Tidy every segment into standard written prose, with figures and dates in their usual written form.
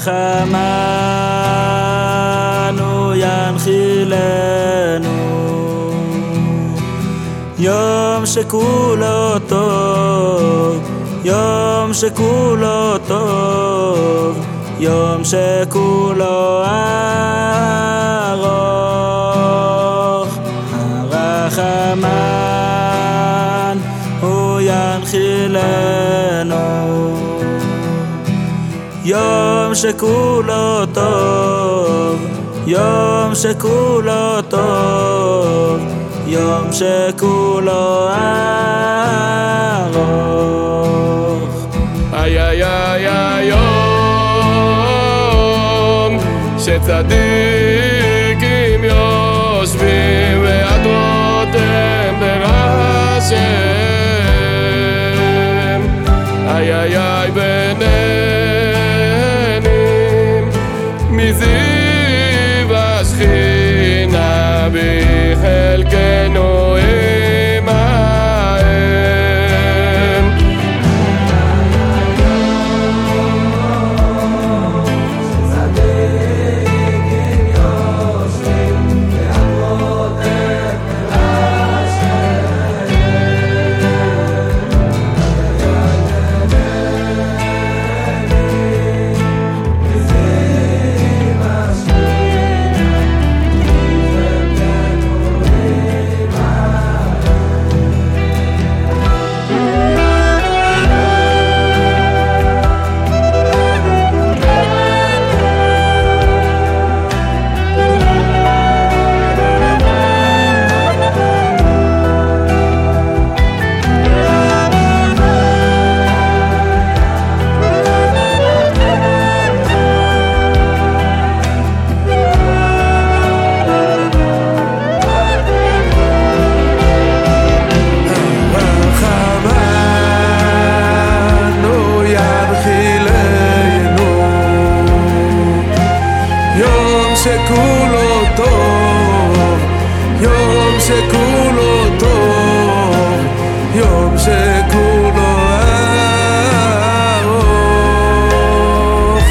הרחמן הוא ינחילנו יום שכולו טוב, יום שכולו טוב, יום שכולו ארוך. הרחמן הוא ינחילנו יום שכולו טוב, יום שכולו טוב, יום שכולו ארוך. איי איי איי היום שצדיקים יושבים ועדרותם ברשם. איי איי איי בננים מזיו השכינה בחלקנו עמהם. שצדיקים יושבים ועדרותם שכולו טוב, יום שכולו טוב, יום שכולו ארוך.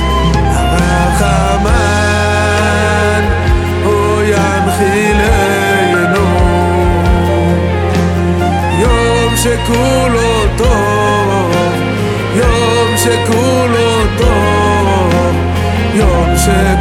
הרחמן הוא ינחילנו יום שכולו טוב, יום שכולו טוב, יום שכולו